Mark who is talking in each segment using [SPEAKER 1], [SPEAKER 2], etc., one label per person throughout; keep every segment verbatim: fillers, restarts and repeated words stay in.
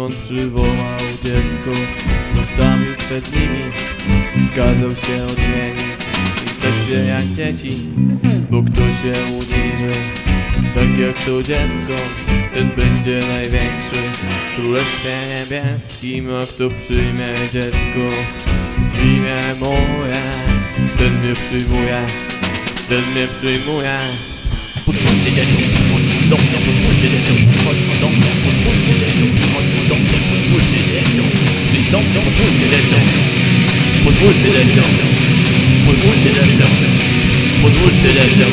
[SPEAKER 1] Szymon przywołał dziecko, postawił przed nimi, kazał się odmienić i stać się jak dzieci. Bo kto się uniży, tak jak to dziecko, ten będzie największy w Królestwie Niebieskim. A kto przyjmie dziecko w imię moje, ten mnie przyjmuje, ten mnie przyjmuje.
[SPEAKER 2] Pozwólcie dzieciom przychodzić do mnie, pozwólcie dzieciom przychodzić do mnie, pozwólcie dzieciom przychodzić do mnie, pozwólcie dzieciom przyjść do mnie, pozwólcie dzieciom, pozwólcie dzieciom, pozwólcie dzieciom, pozwólcie dzieciom.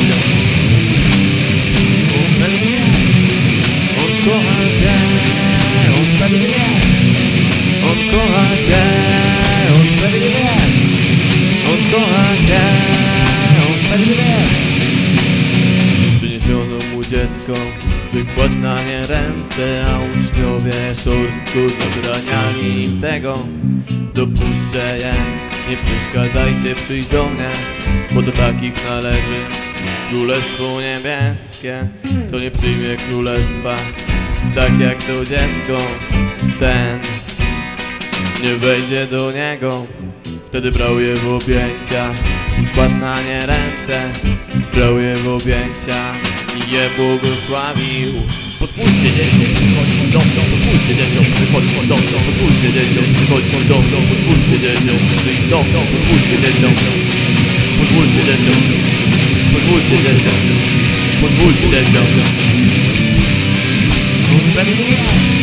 [SPEAKER 1] On kocha Cię, On sprawiedliwie, On kocha Cię, On sprawiedliwie, On kocha Cię, On sprawiedliwie. Przyniesiono mu dziecko, wykładł na nie ręce, a uczniowie szorstko zabraniali im tego. Dopuśćcie je, nie przeszkadzajcie, przyjdź do mnie, bo do takich należy Królestwo Niebieskie. Kto nie przyjmie królestwa, tak jak to dziecko, ten nie wejdzie do niego. Wtedy brał je w objęcia i kładł na nie ręce, brał je w objęcia i je błogosławił.
[SPEAKER 2] Pozwólcie dzieciom przychodzić do mnie, pozwólcie dzieciom przychodzić do mnie, pozwólcie dzieciom przychodzić do mnie, pozwólcie dzieciom przyjść do mnie, pozwólcie dzieciom, pozwólcie dzieciom, pozwólcie dzieciom, pozwólcie dzieciom.
[SPEAKER 1] On sprawiedliwie.